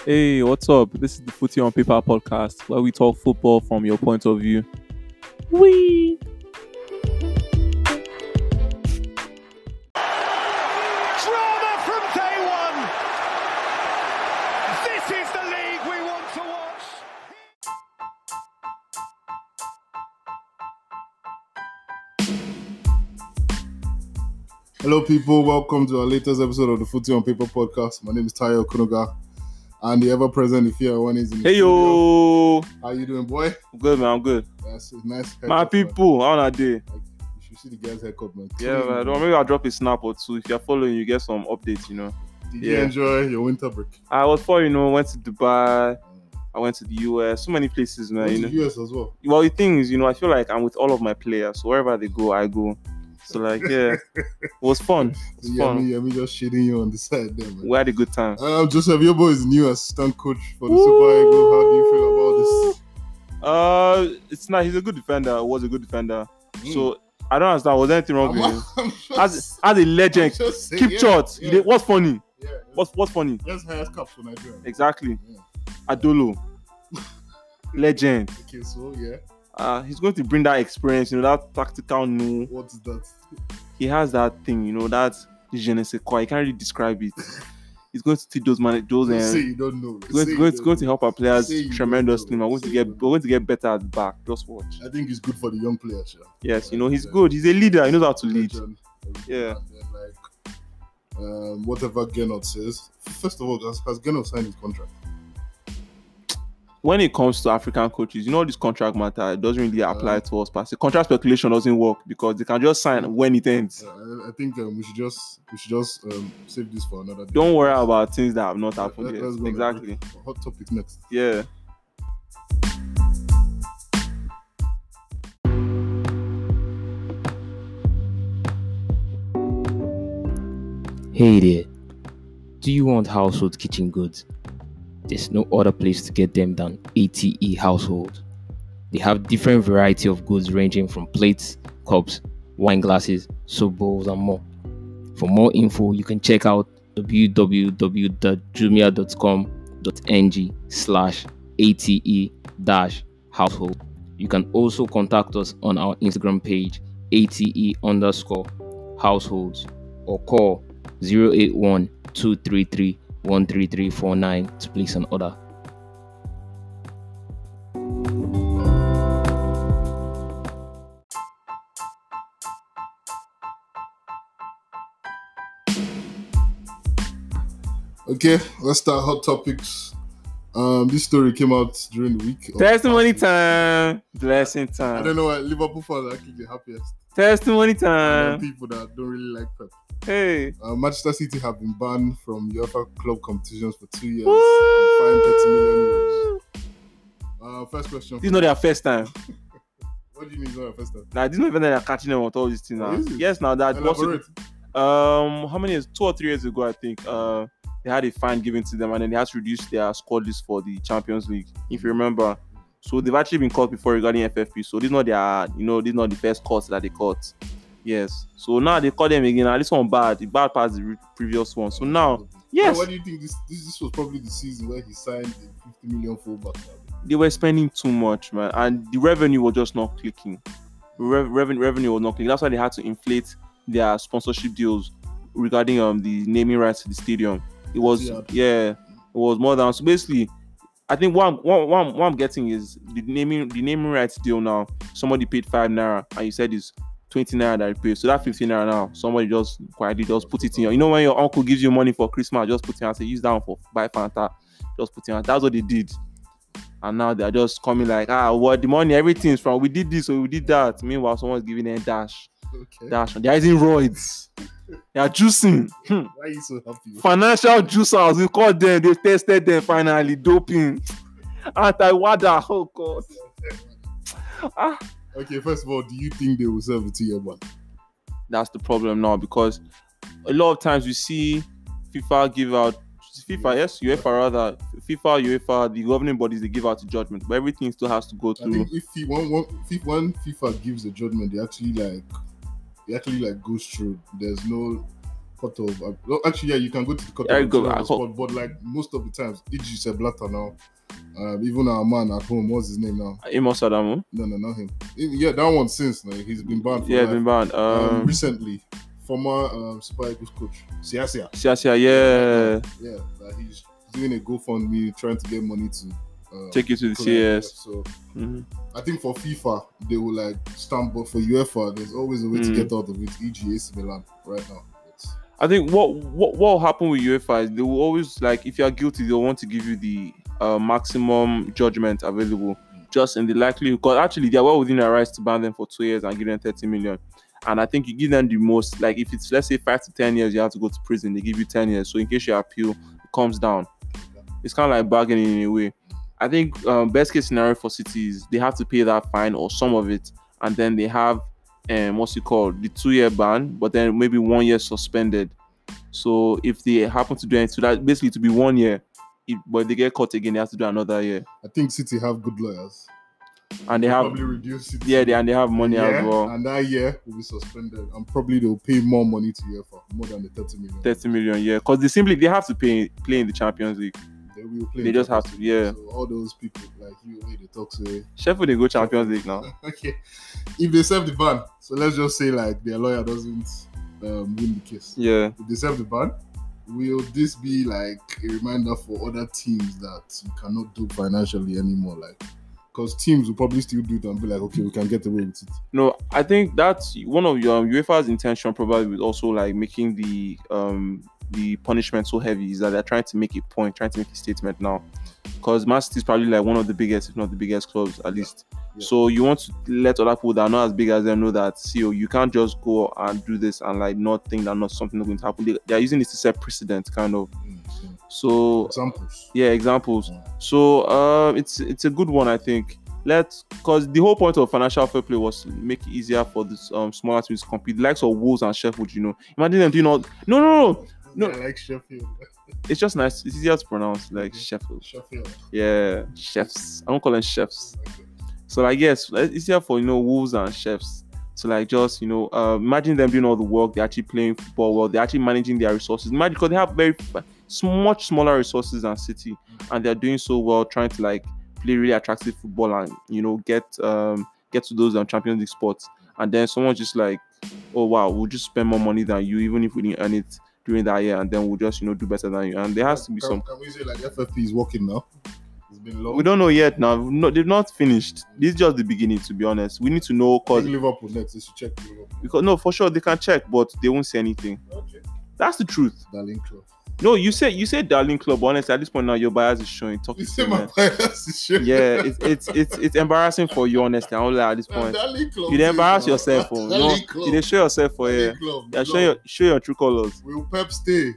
Hey, what's up? This is the Footy on Paper podcast where we talk football from your point of view. Wee! Drama from day one. This is the league we want to watch. Hello, people. Welcome to our latest episode of the Footy on Paper podcast. My name is Tayo Kunoga, and the ever-present Ifeanyi One is in the Hey studio. yo! How you doing, boy? I'm good, man. I'm good. That's a nice haircut, My man. people, how are they? Like, you should see the guy's haircut, man. Yeah, Clean, man. Maybe I'll drop a snap or two. If you're following, you get some updates. Did you Yeah. enjoy your winter break? I was went to Dubai. I went to the US. So many places, man. Went to the US as well. Well, the thing is, I feel like I'm with all of my players. So wherever they go, I go. So, like, yeah. It was fun. It was fun. Me just shading you on the side there, man. We had a good time. Joseph, your boy is new assistant coach for the Super Eagles. How do you feel about this? It's not. He's a good defender. Was a good defender. So I don't understand. Was there anything wrong with him? I'm As a legend, just saying, keep yeah, short. yeah. What's funny? Yeah, What's funny? just highest caps for Nigeria. Exactly. Yeah. Adolo, legend. Okay, so yeah, He's going to bring that experience. That tactical. No, what is that? he has that thing. That je ne sais quoi. He can't really describe it. He's going to teach those man. Those. Say you don't know. Going to help our players Say you don't tremendously. know. We're going to get better at the back. Just watch. I think it's good for the young players. Yeah. Yes, he's good. He's a leader. He knows how to lead. Legend. Yeah. And then, whatever Gennard says. First of all, has Gennard signed his contract? When it comes to African coaches, this contract matter, it doesn't really apply to us. But the contract speculation doesn't work because they can just sign when it ends. I think we should just save this for another day. Don't worry about things that have not happened Let's yet. go Exactly. Hot topic next. Yeah. Hey there, do you want household kitchen goods? There's no other place to get them than ATE Household. They have different variety of goods ranging from plates, cups, wine glasses, soap bowls and more. For more info, you can check out www.jumia.com.ng/ATE-household. You can also contact us on our Instagram page ATE_households or call 081-233-13349 to place an order. Okay, let's start hot topics. This story came out during the week. Testimony time. Blessing I time. don't know why Liverpool fans are actually the happiest. Testimony And time. people that don't really like Pep. Hey. Manchester City have been banned from UEFA club competitions for 2 years Woo! and fined 30 million euros. First question. This is not their first time. What do you mean it's not your first time? Now, this is not even that they're catching them with all these things now. Is it? Yes, now that Elaborate. how many years? 2 or 3 years ago, I think. They had a fine given to them, and then they had to reduce their squad list for the Champions League, if you remember. So they've actually been caught before regarding FFP. So this is not their, this is not the first court that they caught. Yes. So now they caught them again. Now this one bad. The bad part is the previous one. So now, yes, What do you think? This was probably the season where he signed the 50 million fullback. they were spending too much, man, and the revenue was just not clicking. Revenue was not clicking. That's why they had to inflate their sponsorship deals regarding the naming rights to the stadium. It was it was more than, so basically. I think what I'm getting is the naming rights deal now. Somebody paid 5 naira and you said it's 20 naira that you pay. So that 15 naira now, somebody just quietly just put it in your. When your uncle gives you money for Christmas, just put it and say use that one for buy Fanta. Just put it on. That's what they did. And now they're just coming like, the money, everything's from we did this or we did that. Meanwhile, someone's giving them dash. Okay. Dash. They're using roids. They are juicing. Why are you so happy? Financial juicers, we call them. They tested them finally. Doping. Anti-WADA. Oh God. Okay, first of all, do you think they will serve a 2-year ban? That's the problem now, because a lot of times we see FIFA give out UEFA rather, UEFA, the governing bodies, they give out a judgment, but everything still has to go I through. think if when FIFA gives a judgment, they actually goes through. There's no cutoff. Actually, yeah, you can go to the cutoff. Yeah, go- on the spot, but like most of the times, e.g. Sepp Blatter now. Even our man at home, what's his name now? Amos Adamu. No, not him. Yeah, that one since he's been banned. For Yeah, life. been banned. Recently, former Super Eagles coach Siasia. Yeah. Yeah, that he's doing a GoFundMe trying to get money to Take you to the collect. CS. So Mhm. I think for FIFA they will like stamp, but for UEFA there's always a way to get out of it. E.g. AC Milan right now. I think what will happen with UEFA is they will always, like, if you are guilty, they'll want to give you the maximum judgment available, just in the likelihood. Because actually, they are well within their rights to ban them for 2 years and give them 30 million. And I think you give them the most, like, if it's, let's say, 5 to 10 years, you have to go to prison. They give you 10 years. So in case you appeal, it comes down. It's kind of like bargaining in a way. I think best case scenario for City is they have to pay that fine or some of it, and then they have what's it called, the 2-year ban, but then maybe 1 year suspended. So if they happen to do anything, so that basically to be 1 year, but they get caught again, they have to do another year. I think City have good lawyers. And they have probably reduce it. Yeah, and they have money as well. And that year will be suspended, and probably they'll pay more money to UEFA, more than the 30 million. 30 million, yeah, because they have to play in the Champions League. They will play. They just have to, yeah. So all those people like you, they talk to Sheffield, they go Champions League now. Okay, if they serve the ban, so let's just say like their lawyer doesn't win the case. Yeah. If they serve the ban, will this be like a reminder for other teams that you cannot do financially anymore? Like, because teams will probably still do it and be like, okay, we can get away with it. No, I think that's one of your UEFA's intention, probably with also like making the punishment so heavy, is that they're trying to make a point, trying to make a statement now. Because Man City is probably like one of the biggest, if not the biggest clubs, at least. Yeah. So you want to let other people that are not as big as them know that, see, you can't just go and do this and like not think that not something is going to happen. They are using this to set precedent, kind of. So examples. Yeah, examples. Yeah. So it's a good one, I think. Because the whole point of financial fair play was to make it easier for the smaller teams to compete. The likes of Wolves and Sheffield, imagine them doing all. No. I like Sheffield. It's just nice. It's easier to pronounce, like Sheffield. Yeah, chefs. I don't call them chefs. So I guess it's easier for Wolves and chefs to like just imagine them doing all the work. They're actually playing football well. They're actually managing their resources. Imagine, because they have much smaller resources than City, and they're doing so well, trying to like play really attractive football and get to those Champions League spots. And then someone's just like, oh wow, we'll just spend more money than you, even if we didn't earn it during that year, and then we'll just do better than you. And there has to be some. Can we say like FFP is working now? It's been long. We don't know yet now. No, they've not finished. This is just the beginning, to be honest. We need to know, because Liverpool next. They should check Liverpool. Because no, for sure they can check, but they won't say anything. Okay. That's the truth. Darling club. No, you said darling club. But honestly, at this point now, your bias is showing. You say my bias is showing. Yeah, it's embarrassing for you, honestly. I'm like, at this point, you embarrass yourself. You didn't show yourself for here. Yeah, show your true colors. Will Pep stay?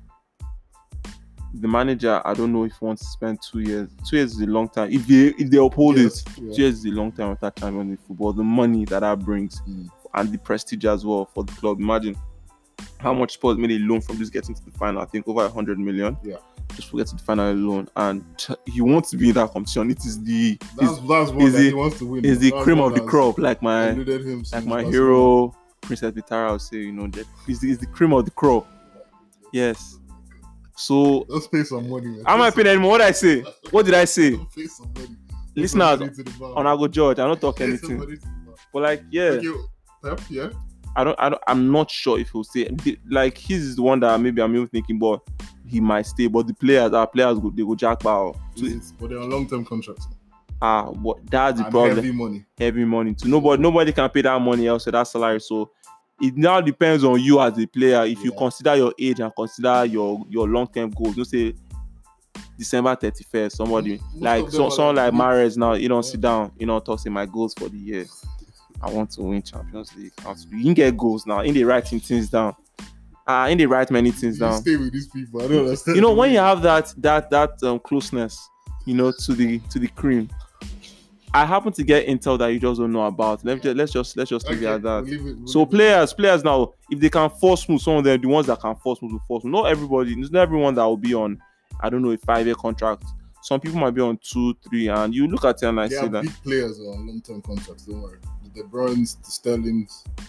The manager, I don't know if he wants to spend 2 years. 2 years is a long time. If they uphold it, 2 years is a long time without Champions League football. The money that brings and the prestige as well for the club. Imagine how much Spurs made a loan from just getting to the final. I think over 100 million. Yeah. Just for getting to the final alone, and he wants to be in that competition. It is that's what he wants to win. It's the cream of the crop, like my hero Princess Vitara would say. It's the cream of the crop. Yes. So let's pay some money. Man. I'm not paying anymore. What did I say? What did I say? Pay some money. Listeners, on I go judge. I don't talk anything. But like, yeah. Pep, yeah. I'm not sure if he'll stay. Like, he's the one that maybe I'm even thinking, but he might stay. But our players they go jackpot. But they're on long-term contracts. But that's the problem. Heavy money too. Nobody can pay that money else, that salary. So it now depends on you as a player. If you consider your age and consider your long-term goals, don't say December 31st. Somebody someone like Mahrez now, sit down, talk, say my goals for the year. I want to win Champions League. You can get goals now. In the writing things down. In the write many things down. Stay with these people. I don't understand. When you have that closeness, to the cream. I happen to get intel that you just don't know about. Let's just leave it at that. So players now, if they can force move, some of them, the ones that can force move, will force move. Not everybody. There's not everyone that will be on, I don't know, a 5-year contract. Some people might be on 2, 3, and you look at it and say that big players are on long-term contracts. Don't worry. The De Bruynes, the Sterlings,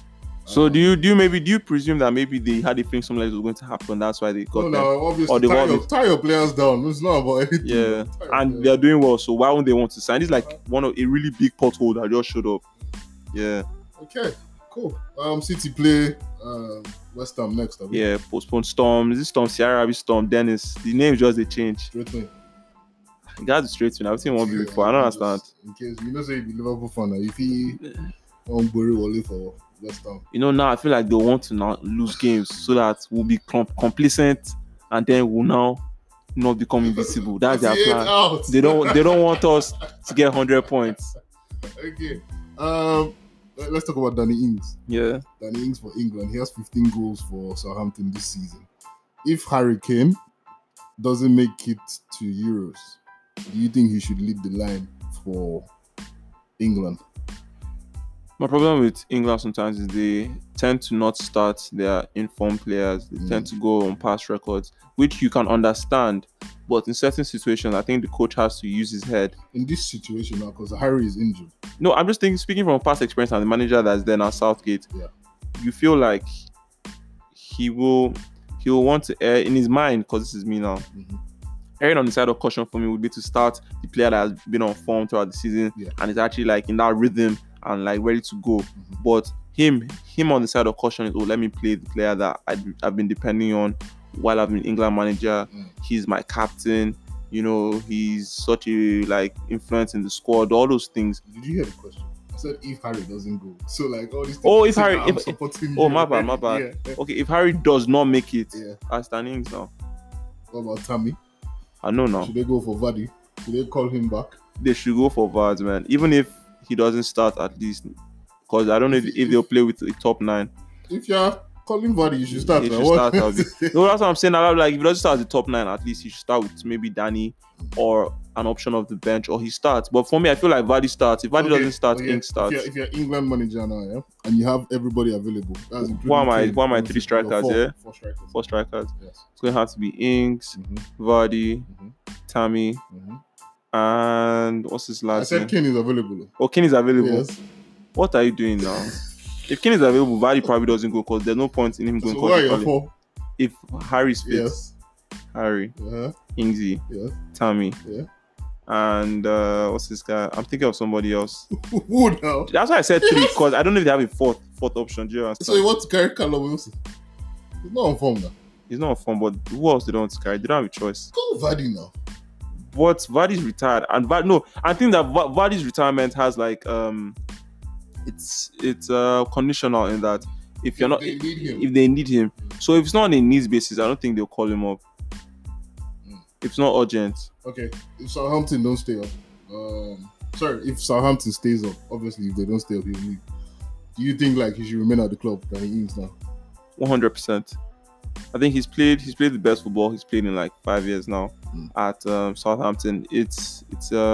So do you presume that maybe they had a feeling something like this was going to happen? That's why they got them. No, obviously, Or they tie your players down. It's not about anything. Yeah, Tie your and players they're doing well. So why won't they want to sign? It's like one of a really big pothole that just showed up. Yeah. Okay, cool. City play West Ham next. I mean. Yeah, postpone Storm. Is it Storm? Sierra, Storm, Dennis. The name just they change. Straight away. You guys straight to. I've seen one before. I don't understand. In case you know, say you be Liverpool fan, if he on Bury Wale for West Ham. Now I feel like they want to now lose games so that we'll be complacent and then we'll now not become invisible. That's their plan. Out. They don't want us to get 100 points. Okay. Let's talk about Danny Ings. Yeah. Danny Ings for England. He has 15 goals for Southampton this season. If Harry Kane doesn't make it to Euros, do you think he should lead the line for England? My problem with England sometimes is they tend to not start their informed players. They tend to go on past records, which you can understand. But in certain situations, I think the coach has to use his head. In this situation now, because Harry is injured. No, I'm just speaking from past experience and the manager that's there now, Southgate. Yeah. You feel like he will want to err in his mind, because this is me now. Mm-hmm. Erring on the side of caution for me would be to start the player that has been on form throughout the season and is actually like in that rhythm and like ready to go. Mm-hmm. But him on the side of caution is, let me play the player that I've been depending on while I've been England manager. He's my captain. He's such a like influence in the squad. All those things. Did you hear the question? I said if Harry doesn't go. So like all these things. Oh, if Harry, my bad. Yeah. Okay, if Harry does not make it, as Danny Ings now. What about Tammy? I know now. Should they go for Vardy? Should they call him back? They should go for Vards, man. Even if he doesn't start, at least, because I don't know if they'll play with the top 9. If you're calling Vardy, you should start. He should start. No, that's what I'm saying. Like if he doesn't start at the top 9, at least he should start with maybe Danny or an option of the bench, or he starts. But for me, I feel like Vardy starts. If Vardy doesn't start, Ings starts. If you're England manager now, and you have everybody available, that's who am I 3 strikers? Four strikers. Yes. It's going to have to be Ings, Vardy, Tammy, and what's his last name? I said Kane is available. Oh, Kane is available. Yes. What are you doing now? If Kane is available, Vardy probably doesn't go, because there's no point in him going. So who are your 4? If Harry's fit, Harry, Ingsy, Tammy, and what's this guy? I'm thinking of somebody else. Who now? That's why I said 3, because I don't know if they have a fourth option. Do you understand? So you want to carry Callum Wilson? He's not on form now. He's not on form, but who else they don't want to carry? They don't have a choice. Call Vardy now. But Vardy's retired, and I think that Vardy's retirement has like it's conditional in that if they need him. So if it's not on a needs basis, I don't think they'll call him up. If it's not urgent. Okay, if Southampton don't stay up, if Southampton stays up, obviously if they don't stay up, he'll leave. Do you think like he should remain at the club that he is now? 100%. I think he's played the best football he's played in like 5 years now at Southampton. It's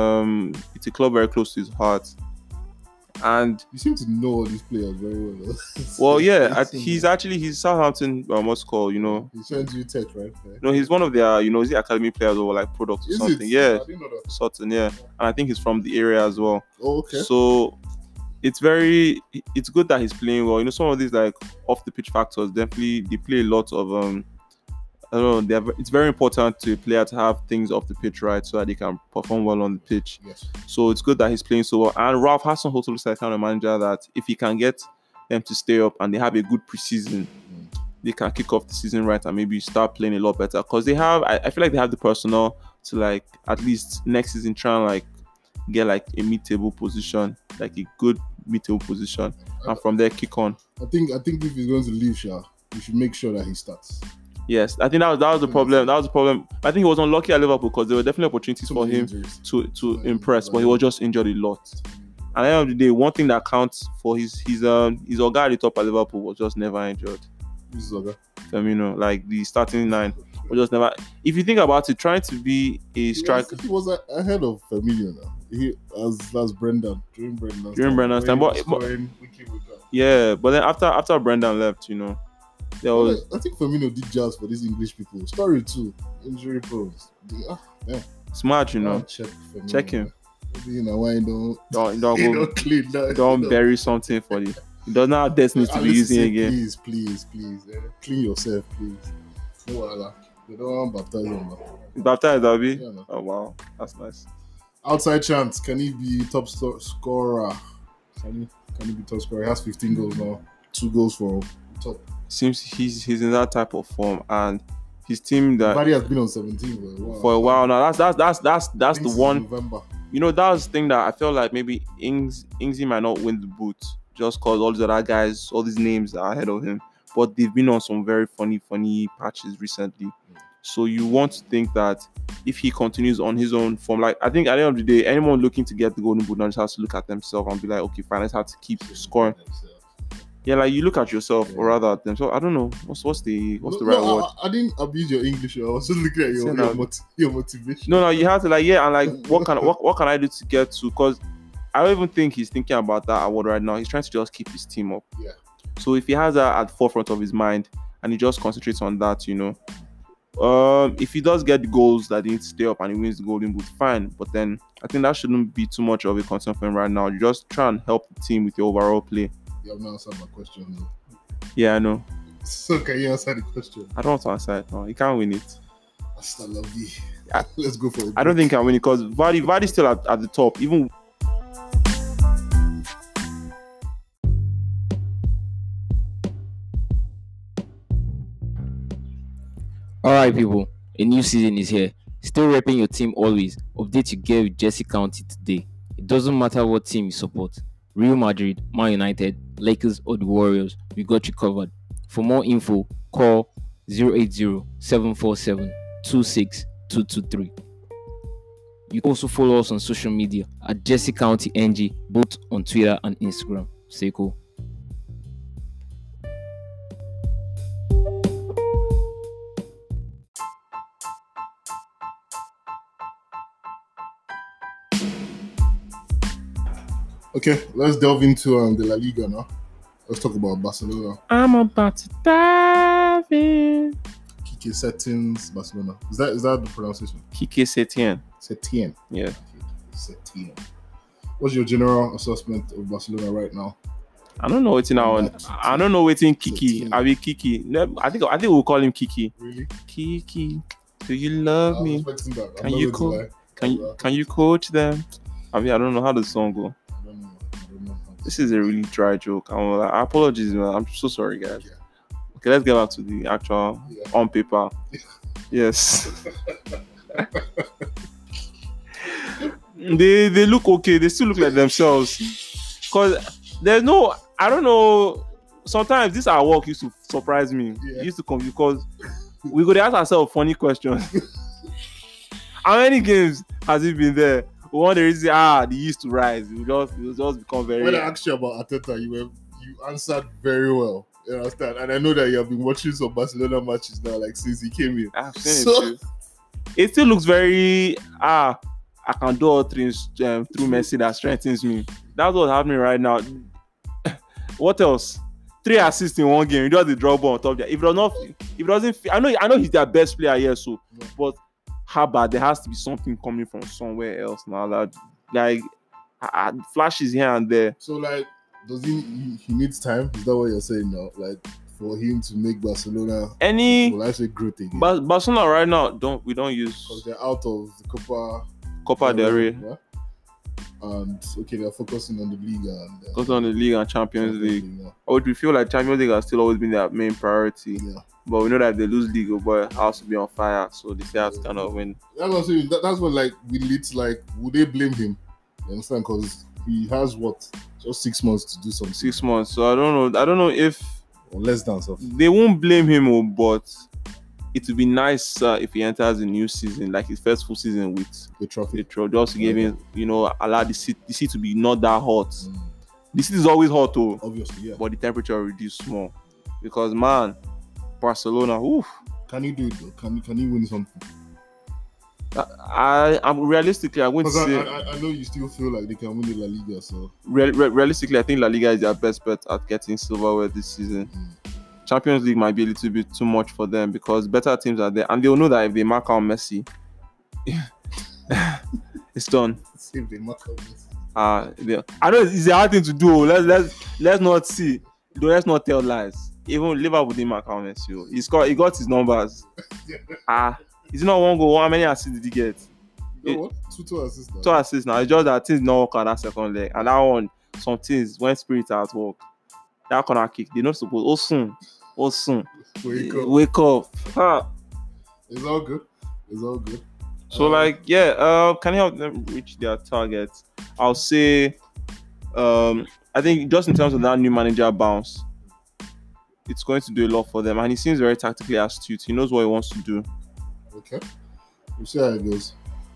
a club very close to his heart. And you seem to know all these players very well. Well, yeah, he's Southampton. What's called, He sends you text, right? No, he's one of their, is the academy players or like products or something. It? Yeah, I didn't know that. Sutton, yeah, and I think he's from the area as well. Oh, okay. So it's good that he's playing well. Some of these like off the pitch factors definitely they play a lot of I don't know. It's very important to a player to have things off the pitch right, so that they can perform well on the pitch. Yes. So it's good that he's playing so well. And Ralph Hasenhuttl looks like kind of manager that if he can get them to stay up and they have a good preseason, they can kick off the season right and maybe start playing a lot better. Because they have, I feel like they have the personnel to like at least next season try and like get like a mid-table position, like a good mid-table position, and from there kick on. I think if he's going to leave, we should make sure that he starts. Yes, I think that was the problem. That was the problem. I think he was unlucky at Liverpool because there were definitely opportunities for him to impress, but he was just injured a lot. And at the end of the day, one thing that counts for his Oga at the top at Liverpool was just never injured. This is Oga. Firmino, like the starting 9 was just never. If you think about it, trying to be a striker, he was ahead of Firmino now. He as Brendan during Brendan's time, but yeah, but then after Brendan left, there was. I think Firmino did just for these English people. Story too, injury prone. Smart, Check him. Maybe why don't go, clean that. Don't bury something for the He does not have destiny to be using again. Please. Clean yourself, please. No, voila. They don't want to baptize him. Baptized, Abi? Yeah, no. Oh, wow. That's nice. Outside chance, can he be top scorer? Can he be top scorer? He has 15 goals now. 2 goals for top. Seems he's in that type of form, and his team that Vardy has been on 17 for a while now. That's the Since one. November. You know, that was the thing that I felt like maybe Ingsy might not win the boot just because all these other guys, all these names are ahead of him. But they've been on some very funny patches recently. So you want to think that if he continues on his own form, like I think at the end of the day, anyone looking to get the golden boot now just has to look at themselves and be like, okay, fine, let's have to keep scoring. Yeah, like you look at yourself or rather at them. So I don't know what's the right word. I didn't abuse your English. I was just looking at your motivation. No, you have to and like what can I do to get to? Because I don't even think he's thinking about that award right now. He's trying to just keep his team up. Yeah. So if he has that at the forefront of his mind and he just concentrates on that, if he does get the goals that he needs to stay up and he wins the golden boot, fine. But then I think that shouldn't be too much of a concern for him right now. You just try and help the team with your overall play. You have not answered my question. No. Yeah, I know. So can you answer the question? I don't want to answer it. No, he can't win it. Hasta la vie. Let's go for it. I don't think he can win it because Vardy's still at the top. Even Alright, people, a new season is here. Still repping your team always. Update your gear with Jesse County today. It doesn't matter what team you support. Real Madrid, Man United, Lakers, or the Warriors, we got you covered. For more info, call 080-747-26223. You can also follow us on social media at Jesse County NG, both on Twitter and Instagram. Stay cool. Okay, let's delve into the La Liga now. Let's talk about Barcelona. I'm about to dive in. Kike Setien's Barcelona. Is that the pronunciation? Kike Setien. Setien. Yeah. Okay, Setien. What's your general assessment of Barcelona right now? I don't know what's in our. I don't know what's in Kiki. Are we Kiki? No, I think we'll call him Kiki. Really? Kiki, do you love me? Can you can you coach them? I don't know how the song go. I don't know. This is a really dry joke. I apologize, man. I'm so sorry, guys. Yeah. Okay, let's get back to the actual on paper. Yes. They look okay. They still look like themselves. Because there's no, I don't know. Sometimes this our work used to surprise me. Yeah. It used to come because we could ask ourselves funny questions. How many games has it been there? One the reason they used to rise. It will just become very. When I asked you about Arteta, you answered very well. You understand? And I know that you have been watching some Barcelona matches now, like since he came in. I've seen it too. It still looks very I can do all things through Messi that strengthens me. That's what's happening right now. What else? 3 assists in one game. He does the draw ball on top there. If it doesn't, I know he's their best player here. So, but how bad? There has to be something coming from somewhere else now. That like flashes here and there. So like, does he needs time? Is that what you're saying now? Like for him to make Barcelona great again? Barcelona right now we don't use because they're out of the Copa del Rey. Yeah? And they're focusing on the league and Champions League. Which we feel like Champions League has still always been their main priority. Yeah. But we know that if they lose league, boy, has to be on fire. So they say has to kind of win. That's what I'm saying. That's what would they blame him? You understand? Because he has just 6 months to do something. 6 months. So I don't know if or less than something. They won't blame him, but it would be nice if he enters the new season, like his first full season with the trophy. Just to give him, allow the seat to be not that hot. The seat is always hot, though. Obviously, yeah. But the temperature will reduce small. Because, man, Barcelona, oof. Can he do it, though? Can he win something? I'm realistically, I wouldn't say. I know you still feel like they can win the La Liga, so. Realistically, I think La Liga is their best bet at getting silverware this season. Champions League might be a little bit too much for them because better teams are there, and they'll know that if they mark out Messi, it's done. If they mark out Messi. I know it's a hard thing to do. Let's not see. let's not tell lies. Even Liverpool didn't mark out Messi. He got his numbers. Is it not one goal? How many assists did he get? You know what? Two assists. Two assists now. It's just that things not work on that second leg. And that one, some things when spirit at work. That corner kick, they're not supposed. Oh soon. Wake up. It's all good. So can you help them reach their targets? I'll say, I think just in terms of that new manager bounce, it's going to do a lot for them, and he seems very tactically astute. He knows what he wants to do. Okay, we'll see how it goes.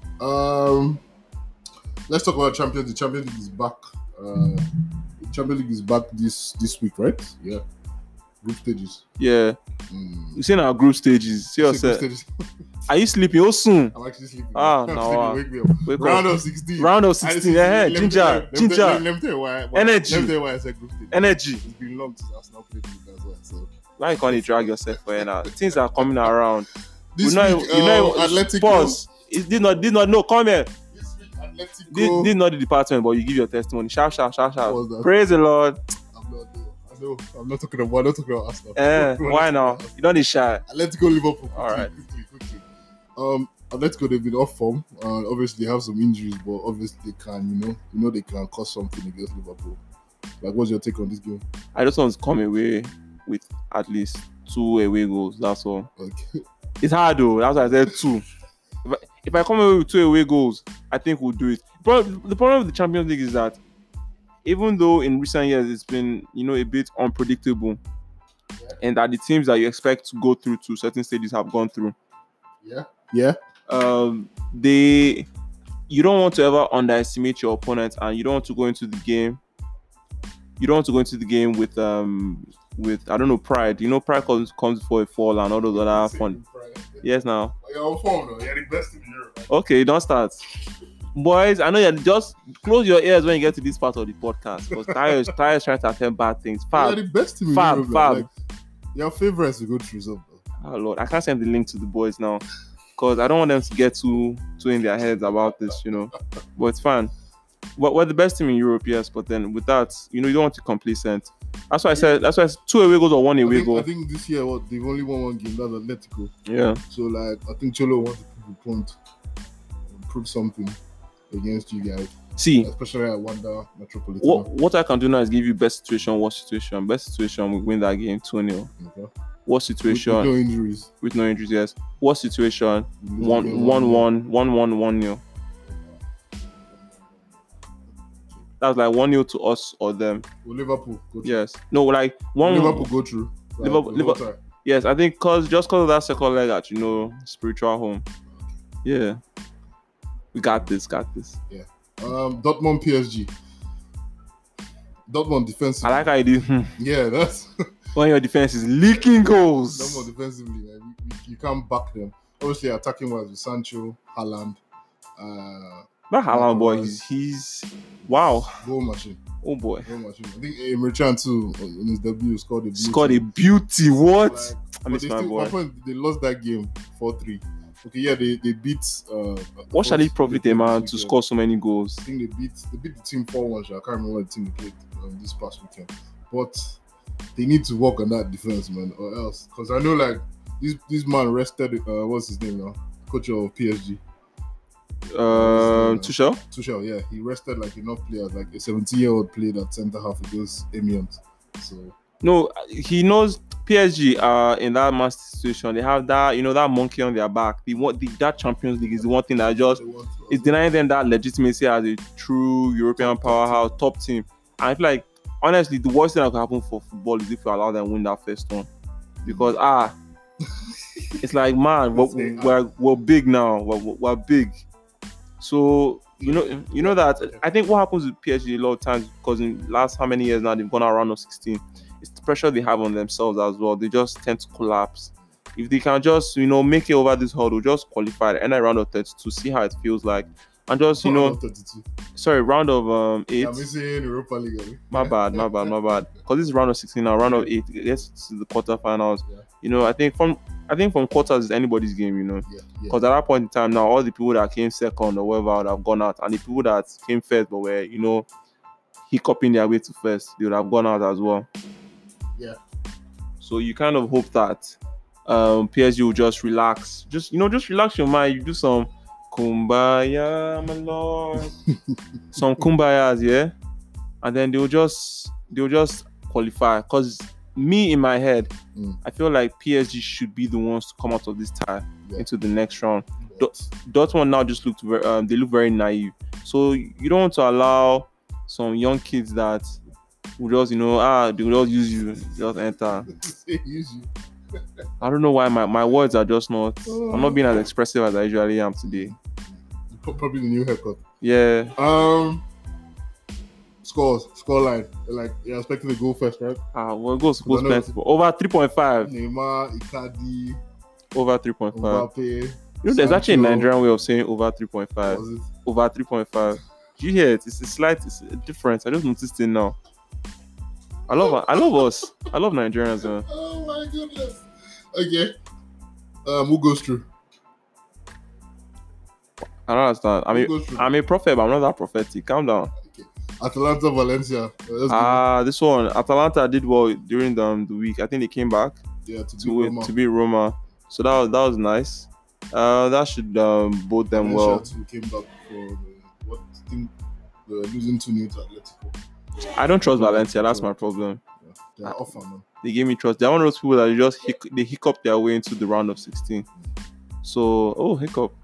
Let's talk about Champions League. Champions League is back. Champions League is back this week, right? Yeah. Group stages. Yeah. You seen our group stages. See yourself. Are you sleeping? Oh, soon. I'm actually sleeping. No. Wake me up. Round of 16. Round of 16. Ginger. Let me tell you why. Energy. Let me tell you why I said group stage. Energy. It's been long since Arsenal played with as well. So why can't you drag yourself for it now? Things are coming around. This week, Atletico. Pause. It did not. No, come here. This week, Atletico. This not the department, but you give your testimony. Shout. Praise the Lord. I'm not talking about Arsenal. Why now? You don't need shy. Atletico, Liverpool. All right. Quickly. Atletico, they've been off form. Obviously, they have some injuries, but obviously they can. They can cause something against Liverpool. Like, what's your take on this game? I just want to come away with at least 2 away goals. That's all. Okay. It's hard though. That's why I said 2. If I come away with 2 away goals, I think we'll do it. But the problem with the Champions League is that even though in recent years it's been, a bit unpredictable, and that the teams that you expect to go through to certain stages have gone through. Yeah. You don't want to ever underestimate your opponent, and you don't want to go into the game. You don't want to go into the game with I don't know, pride. Pride comes before a fall and all those other fun. Yes, now. You're on form though. You're the best in Europe. Okay, don't start. Boys, I know you just close your ears when you get to this part of the podcast, because Tayo is trying to attend bad things. You're the best in Europe. Like, your favorites to go through something. Oh Lord, I can't send the link to the boys now, because I don't want them to get too in their heads about this, But it's fine. We're the best team in Europe, yes, but then with that, you don't want to complacent. That's why I said 2 away goals or 1 away goal. I think this year they've only won 1 game. That's Atletico. Yeah. So I think Cholo wants to prove a point, prove something against you guys. See, especially at Wanda Metropolitan. What I can do now is give you best situation, worst situation. Best situation, we win that game 2-0. Okay. Worst situation, with no injuries. With no injuries, yes. Worst situation, 1-1, 1-0. That's like 1-0 to us or them. Will Liverpool go through? Yes. No, like Liverpool go through. Liverpool. Yes, I think just because of that second leg at spiritual home. Yeah. We got this. Yeah. Dortmund PSG. Dortmund defensively. I like how you did. Yeah, that's when your defense is leaking goals. Dortmund defensively, you can't back them. Obviously, attacking wise with Sancho, Haaland. That Haaland boy, he's wow. Goal machine. Oh boy. Goal machine. I think Emre Can too in his debut scored a beauty. Scored a beauty. What? I miss my boy. They lost that game 4-3. Okay, yeah, they beat. What shall it profit a man to score so many goals? I think they beat the team 4-1. I can't remember what the team they played this past weekend, but they need to work on that defense, man, or else. Because I know this man rested. What's his name now? Coach of PSG. Tuchel, yeah, he rested enough players. Like a 17-year-old played at centre half against Amiens. So no, he knows PSG are in that master situation. They have that, that monkey on their back. That Champions League is the one thing that is denying them that legitimacy as a true European powerhouse top team. And I feel like, honestly, the worst thing that could happen for football is if we allow them to win that first one, because it's like, man, we're big now. We're big. So you know that I think what happens with PSG a lot of times, because in the last how many years now they've gone around of 16, it's the pressure they have on themselves as well. They just tend to collapse. If they can just make it over this hurdle, just qualify and round of 32, see how it feels like, and just round of 8. I'm missing Europa League. My bad. Because this is round of 16 now. Round of 8 gets to the quarterfinals. Yeah. I think from quarters is anybody's game, Because at that point in time now, all the people that came second or whatever would have gone out, and the people that came first but were, hiccuping their way to first, they would have gone out as well. Yeah. So you kind of hope that PSG will just relax. Just relax your mind. You do some kumbaya, my lord. Some kumbayas, yeah. And then they'll just qualify. Because me in my head, I feel like PSG should be the ones to come out of this tie into the next round. Dortmund now just look very naive. So you don't want to allow some young kids that will just they will just use you, just enter. Use you. I don't know why my words are just not. I'm not being as expressive as I usually am today. Probably the new haircut. Yeah. Scoreline. Like you're expecting to go first, right? Well, goals supposed plenty. Over 3.5. Neymar, Icardi, Over 3.5. Mbappe. There's actually a Nigerian way of saying over 3.5. Was it? Over 3.5. Do you hear it? It's a difference. I just noticed it now. I love us. I love Nigerians, man. Oh my goodness. Okay. Who goes through? I don't understand. I'm a prophet, but I'm not that prophetic. Calm down. Okay. Atalanta, Valencia. This one. Atalanta did well during the week. I think they came back to beat Roma. So that was nice. That should bode them well. Valencia came back for what team? They were losing 2-0 to Atletico. I don't trust Valencia. That's my problem. Yeah, they are off, man. They gave me trust. They're one of those people that they hiccup their way into the round of 16. So, hiccup.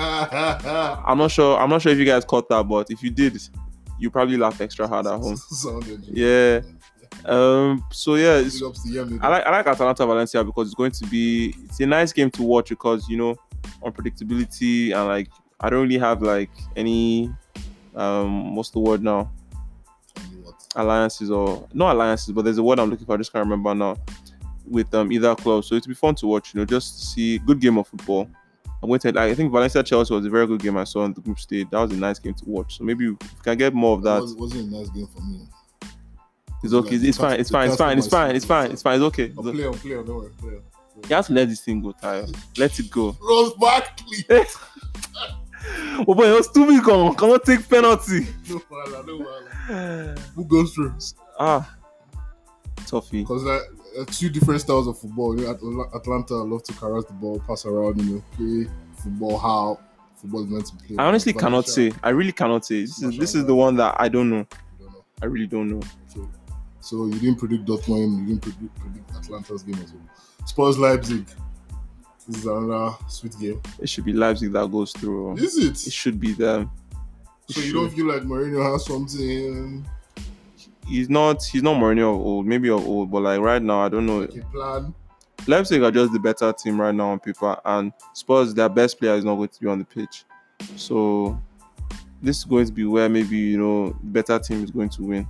I'm not sure if you guys caught that, but if you did, you probably laughed extra hard at home. Yeah. So yeah, I like Atalanta Valencia because it's a nice game to watch because unpredictability and like I don't really have like any what's the word now? Alliances or not alliances, but there's a word I'm looking for. I just can't remember now. With either club, so it'll be fun to watch. Just to see good game of football. I think Valencia Chelsea was a very good game I saw in the group stage. That was a nice game to watch. So maybe we can get more of that. It wasn't a nice game for me. It's okay. It's fine. It's okay. I'll play. Don't worry. Play. You have to let this thing go, Tayo. Let it go. Rose back, please. Oh boy, it was too big. Cannot take penalty. No wahala. Who goes through? Toughy. Because two different styles of football. Atlanta love to caress the ball, pass around, play football how football is meant to play. I honestly cannot say. I really cannot say. This is the one that I don't know. I really don't know. Okay. So you didn't predict Dortmund, you didn't predict Atlanta's game as well. Spurs Leipzig. This is another sweet game. It should be Leipzig that goes through. Is it? It should be them. So you don't feel like Mourinho has something? He's not Mourinho of old, maybe of old, but like right now, I don't know. Like a plan? Leipzig are just the better team right now on paper, and Spurs, their best player is not going to be on the pitch. So this is going to be where maybe the better team is going to win.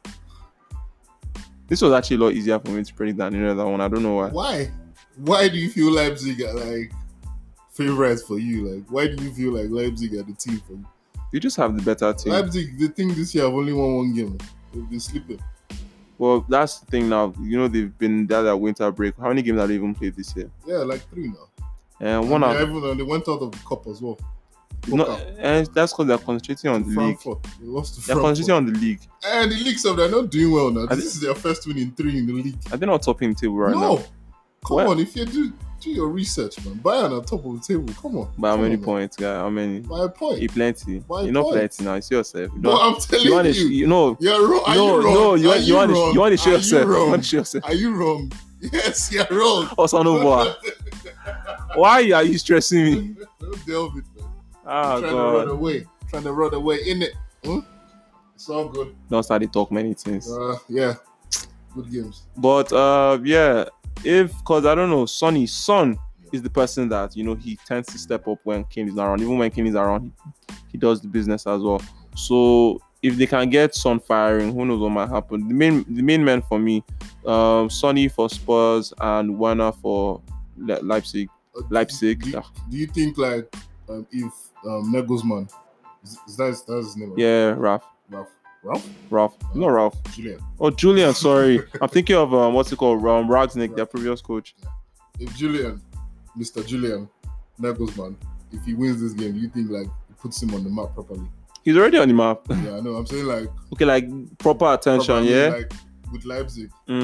This was actually a lot easier for me to predict than any other one. I don't know why. Why? Why do you feel Leipzig are like favorites for you? Like, why do you feel like Leipzig are the team for you? You just have the better team. Leipzig, the thing this year have only won one game. They've been sleeping. Well, that's the thing now. They've been there at winter break. How many games have they even played this year? Yeah, like 3 now. And they went out of the cup as well. And that's because they're concentrating on the Frankfurt. league. They lost to They're concentrating on the league. And the league, so they're not doing well now. This is their first win in 3 in the league. Are they not topping the table right now? No. Come on, if you do your research, man. Bayern on top of the table. Come on. By how many points, guy? How many? By a point. Plenty. By You're not plenty now. You see yourself. No, I'm telling you. You're wrong. No, you want to show yourself. You want to show yourself. Are you wrong? Yes, you're wrong. Osanova. Why are you stressing me? Don't delve it, man. God. Trying to run away, in it. It's all good. Don't start to talk many things. Yeah. Good games. But because I don't know, Son is the person that he tends to step up when Kane is not around. Even when Kane is around, he does the business as well. So if they can get Son firing, who knows what might happen. The main men for me, Sonny for Spurs and Werner for Leipzig. Do you think like if Nagelsmann is that his name? Yeah, Ralph. Not Ralph. Julian. Oh, Julian. Sorry, I'm thinking of what's it called? Ragnick, their previous coach. If Mr. Julian Nagelsmann, if he wins this game, do you think like it puts him on the map properly? He's already on the map. Yeah, I know. I'm saying like okay, like proper attention. like with Leipzig.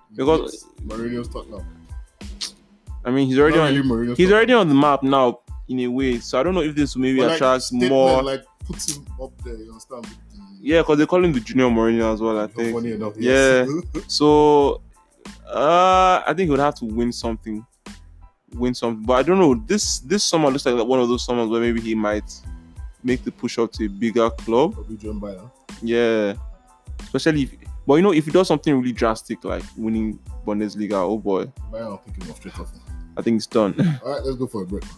Because Mourinho's Tottenham. I mean, he's already Not on. really Mourinho's He's Tottenham. already on the map now in a way. So I don't know if this will maybe But, attract statement, more. Like puts him up there. You understand? With the, Yeah, because they call him the Junior Mourinho as well. I think. Funny enough, Yeah. yes. So I think he would have to win something. But I don't know. This summer looks like one of those summers where maybe he might make the push up to a bigger club. Probably joined Bayern. Yeah, especially if he does something really drastic like winning Bundesliga, oh boy, Bayern will pick him off straight off. I think it's done. All right, let's go for a break.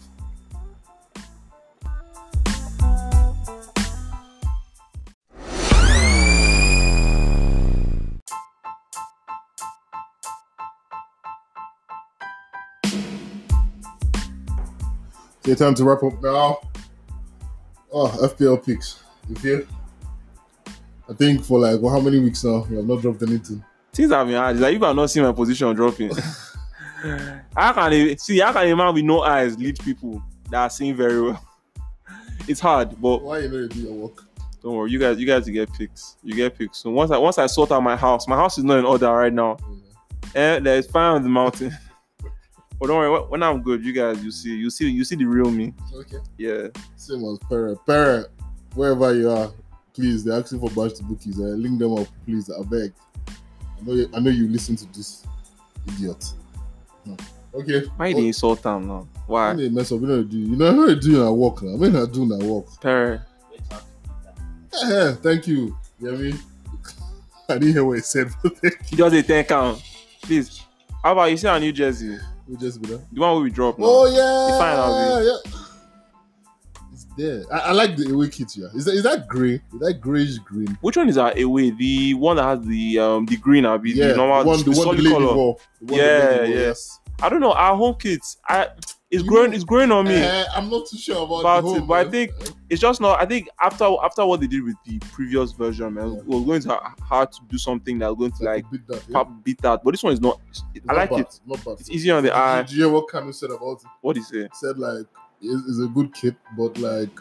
Okay, time to wrap up now. Oh, FPL picks. You feel? I think for like how many weeks now? We have not dropped anything. Things have been hard. It's like you have not seen my position dropping. How can a man with no eyes lead people that are seeing very well? It's hard, but Why you know you do your work? don't worry, you guys get picks. You get picks. So once I sort out my house is not in order right now. There's fire on the mountain. But don't worry, when I'm good, you guys you see the real me. Okay. Yeah. Same as Parrot, wherever you are, please, they're asking for batch to bookies. Link them up, please. I beg. I know you listen to this idiot. Okay. Why they insult them now? Why? When they mess up, you know they do our work now. When I do our work. Perry. Yeah, thank you. You know what I mean? I didn't hear what he said, but thank you. He does a 10 count. Please. How about you see our New Jersey? We just be there. The one we drop now. Oh yeah, The final yeah. It's there. I like the away kit here. Is that grey? Is that greyish green? Which one is our away? The one that has the green, Abi, Yeah, the normal, the one solid the lady color. wore. The one Yeah, the lady wore, yeah. yes. I don't know. Our home kits, it's You growing on me I'm not too sure about about the it, home, but I man. think it's just not. I think after what they did with the previous version, man, Yeah. we're going to hard to do something that's going to like beat that. Yeah. beat that. But this one is not. I like bad, it. Not bad. It's easy on the eye. Did you hear what Kanu said about it? What do you say? Said like it's a good kit, but like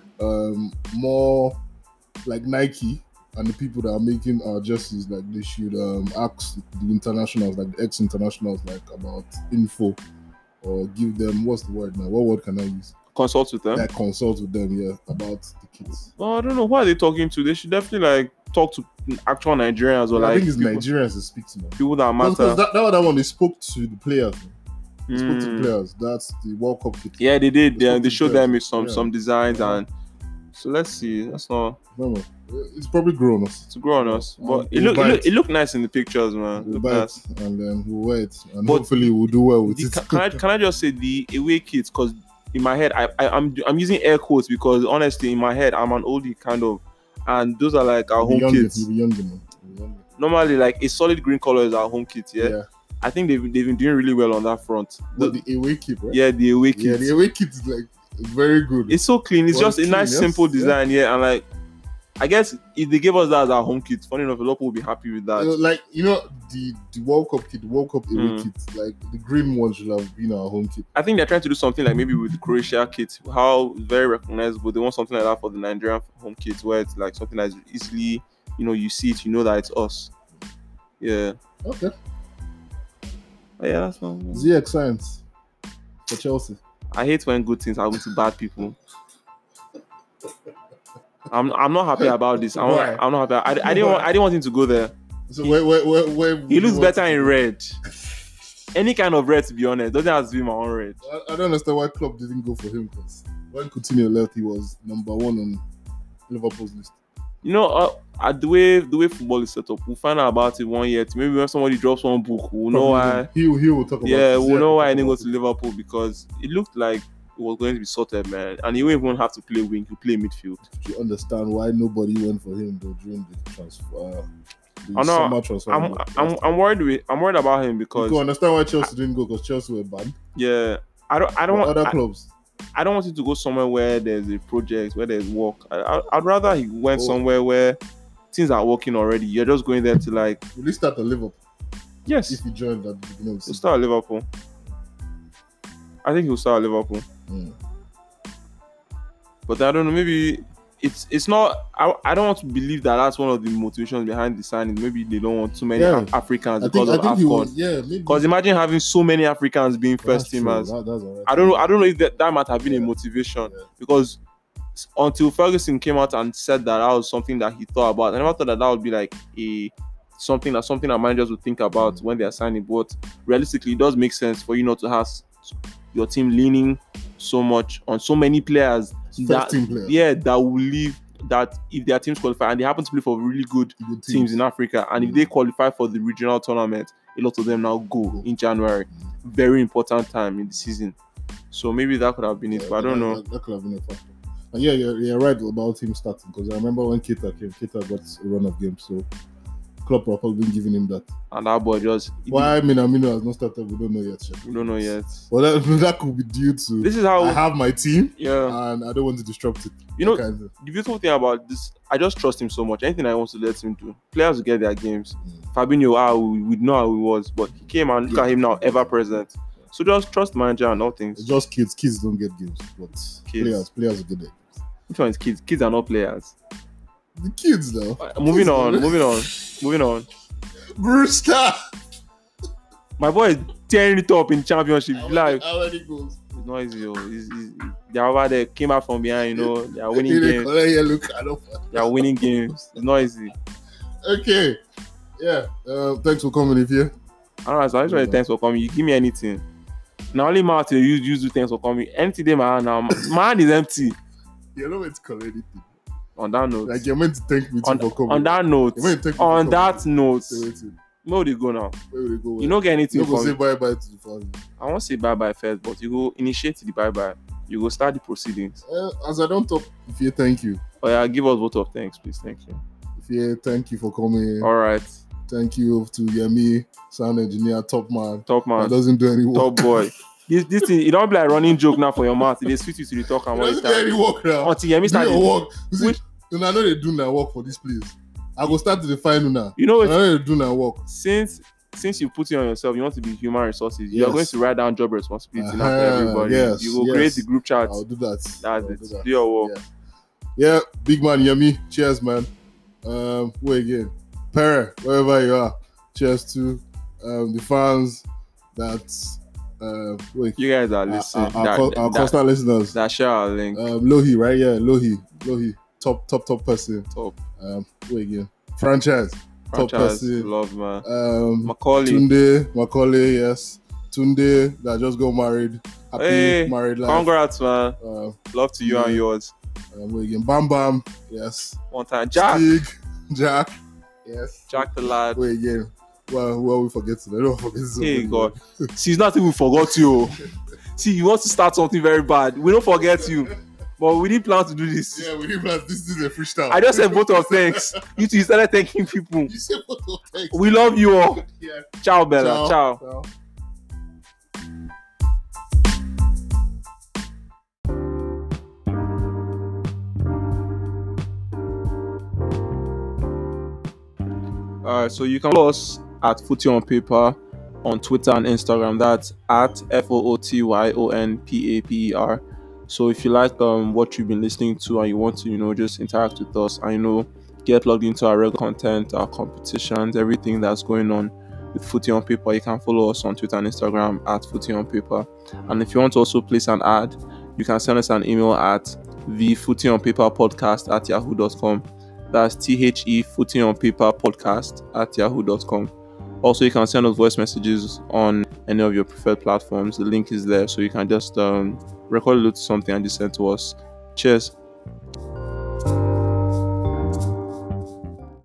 more like Nike and the people that are making our jerseys, like they should ask the internationals, like the ex-internationals, like about info or give them what's the word now? What word can I use? Consult with them. Like consult with them, yeah, about the kits. Well, I don't know. Who are they talking to? They should definitely like talk to actual Nigerians or I like think it's people, Nigerians that speak to them. people that Because matter. that one they spoke to the players. Man. They spoke to the Mm. players. That's the World Cup kit. Yeah, they did. They spoke They to showed the them players. with some Yeah. designs Yeah. and so let's see. That's not Remember, it's probably grown us. to grow on us, but We'll buy it. it looked nice in the pictures, man. We'll Look buy nice. it and then we'll wear it, and But hopefully we'll do well with The- it. can I just say the away kits? Because in my head, I'm using air quotes because honestly, in my head, I'm an oldie kind of, and those are like our home kits. You'll be younger, man. You'll be younger. Normally, like a solid green color is our home kit. Yeah, Yeah. I think they've been doing really well on that front. But the away kit, right? Yeah, the away Yeah, kit. the away kit is like very good. It's so clean. It's Well, just a clean, nice, yes. simple Yeah. design. Yeah, and like, I guess if they gave us that as our home kit, funny enough, a lot of people will be happy with that. Like the World Cup kit, the World Cup away Mm. kit, like the green one should have been our home kit. I think they're trying to do something like maybe with the Croatia kit, how it's very recognizable. They want something like that for the Nigerian home kits, where it's like something that's easily, you see it, you know that it's us. Yeah. Okay. But yeah, that's one. ZX Science for Chelsea. I hate when good things happen to bad people. I'm not happy about this. Why? I'm not happy. I didn't want him to go there. So where He looks better in red. Any kind of red, to be honest. Doesn't have to be my own red. I don't understand why Klopp didn't go for him, because when Coutinho left, he was number one on Liverpool's list. The way football is set up, we'll find out about it 1 year. Maybe when somebody drops one book, we'll know why. He will talk about it. Yeah, we'll know why I he didn't go to Liverpool, because it looked like it was going to be sorted, man. And he won't even have to play wing; he'll play midfield. to understand why nobody went for him though during the transfer. The I know, summer transfer. I'm worried. I'm worried about him You because can understand why Chelsea didn't go, because Chelsea were banned. yeah, I don't But want other clubs. I don't want him to go somewhere where there's a project, where there's work. I'd rather he went Oh. somewhere where things are working already. You're just going there to like, Will he start at Liverpool yes, if he joined at the beginning of the he'll season? start at Liverpool. I think he'll start at Liverpool. Mm. But I don't know, maybe it's not. I don't want to believe that that's one of the motivations behind the signing. Maybe they don't want too many Yeah. Africans I because think of he AFCON. was, maybe. Because imagine having so many Africans being first That's teamers. true. That's alright. I don't know if that might have been a motivation because until Ferguson came out and said that was something that he thought about, I never thought that would be like something that managers would think about when they are signing. But realistically, it does make sense for you not to have your team leaning so much on so many players First team players. that will leave. That if their teams qualify and they happen to play for really good teams in Africa, and if they qualify for the regional tournament, a lot of them now go in January. Very important time in the season. So maybe that could have been it, but I don't know. That could have been a factor. And you're right about him starting, because I remember when Keita came, Keita got a run of games, so Klopp have probably been giving him that. And that boy just... Why Minamino has not started, we don't know yet. We don't know yet. Well, that could be due to... This is how... I have my team, yeah, and I don't want to disrupt it. You know, the beautiful thing about this, I just trust him so much. Anything I want to let him do. Players will get their games. Fabinho, we know how he was, but he came and look at him now, ever present. So just trust the manager and all things. It's just kids. Kids don't get games, but players will get their games. Which one is kids? Kids are not players. The kids, though. Moving on. Brewster! My boy is tearing it up in championship. Like, how many goals? It's not easy. They're over there, came out from behind, they are winning games. They are winning games. It's not easy. Okay. Yeah. Thanks for coming, Ify. Alright, so I just thanks for coming. You give me anything. Now only my you use do thanks for coming. Empty day, my hand now. My hand is empty. You're not meant to call anything. On that note. Like, you're meant to thank me for coming. On that note. Where would you go now? Where would you go? You don't get anything. You go say bye-bye to the family. I won't say bye-bye first, but you go initiate the bye-bye. You go start the proceedings. As I don't talk, Ify, thank you. Oh yeah, give us vote of thanks, please. Thank you. Ify, thank you for coming. Alright. Thank you to Yemi, sound engineer, top man. That doesn't do any work. Top boy. This thing, it don't be like running joke now for your mouth. They switch you to the talk and what do any work now. Until Yemi start work. I know they do now work for this place. I go start to the final now. You know what? I know they do now work. Since you put it on yourself, you want to be human resources. You are going to write down job responsibility now for everybody. Yes, you will create the group chat. I'll do that. That's it. Do your work. Yeah, big man, Yemi. Cheers, man. Wait again. Pere, wherever you are. Cheers to the fans that you guys are listening. Our constant listeners. That share our link. Lohi, right? Yeah, Lohi. Top person. Top. Wait again. Franchise. Top person. Love, man. Macaulay, yes. Tunde that just got married. Happy married life. Congrats, man. Love to you and yours. Wait again. Bam Bam, yes. One time. Jack, yes. Jack the lad. Wait again. Well, we forget today. Don't forget this. Hey God. See, it's not even we forgot you. See, you want to start something very bad. We don't forget you. But we didn't plan to do this. Yeah, we didn't plan. This is a freestyle. I just said vote of thanks. You started thanking people. You said vote of thanks. We love you all. Yeah. Ciao, Bella. Ciao. Alright, so you can follow us at Footy on Paper on Twitter and Instagram. That's at FOOTYONPAPER. So if you like what you've been listening to and you want to, just interact with us and get plugged into our regular content, our competitions, everything that's going on with Footy on Paper, you can follow us on Twitter and Instagram at Footy on Paper. And if you want to also place an ad, you can send us an email at thefootyonpaperpodcast@yahoo.com. That's THEFootyonPaperPodcast@yahoo.com. Also, you can send us voice messages on any of your preferred platforms. The link is there, so you can just record a little something and just send to us. Cheers.